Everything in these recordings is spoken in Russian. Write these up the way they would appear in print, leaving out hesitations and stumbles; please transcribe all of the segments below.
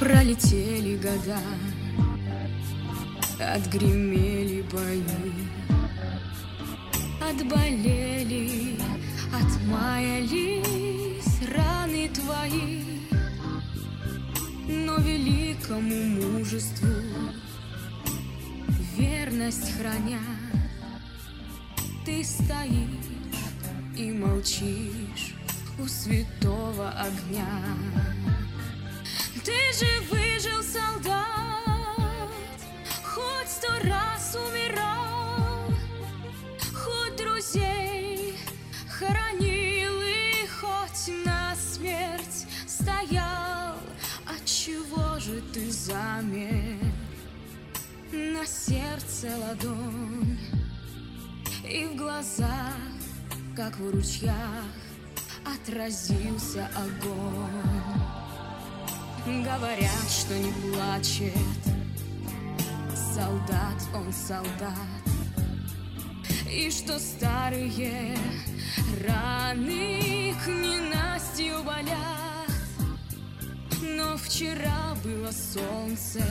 Пролетели года, отгремели бои, отболели, отмаялись раны твои. Но великому мужеству верность храня, ты стоишь и молчишь у святого огня. Ты же выжил, солдат, хоть 100 раз умирал, хоть друзей хоронил и хоть на смерть стоял. Отчего же ты замер? На сердце ладонь и в глазах, как в ручьях, отразился огонь. Говорят, что не плачет солдат, он солдат, и что старые раны к ненастью болят. Но вчера было солнце,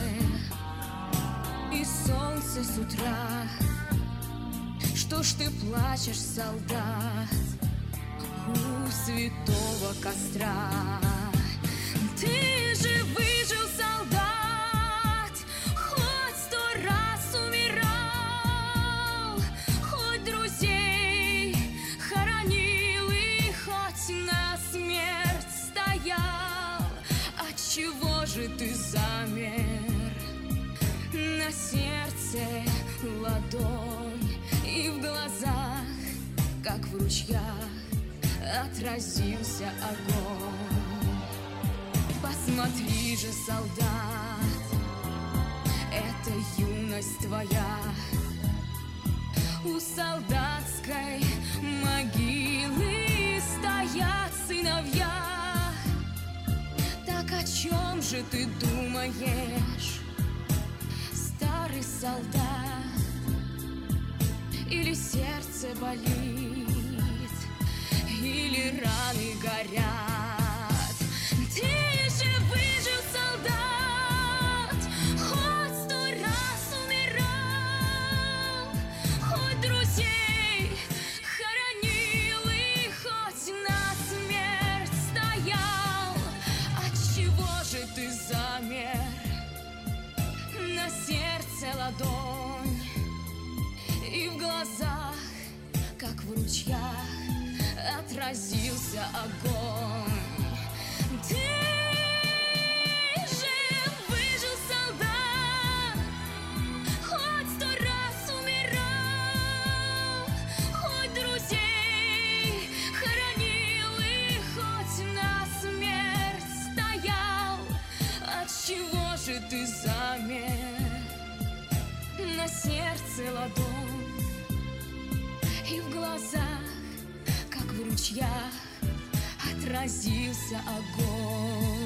и солнце с утра. Что ж ты плачешь, солдат, у святого костра? Ты же выжил, солдат, хоть 100 раз умирал, хоть друзей хоронил и хоть на смерть стоял. Отчего же ты замер? На сердце ладонь и в глазах, как в ручьях, отразился огонь. Посмотри же, солдат, это юность твоя. У солдатской могилы стоят сыновья. Так о чем же ты думаешь, старый солдат? Или сердце болит, или раны горят? Ты же выжил, солдат, хоть 100 раз умирал, хоть друзей хоронил и хоть на смерть стоял. Отчего же ты замер? На сердце ладонь и в глазах, как в ручьях, отразился огонь. Ты же выжил, солдат, хоть 100 раз умирал, хоть друзей хоронил и хоть на смерть стоял. Отчего же ты замер? На сердце ладонь и в глазах, как в ручьях, отразился огонь.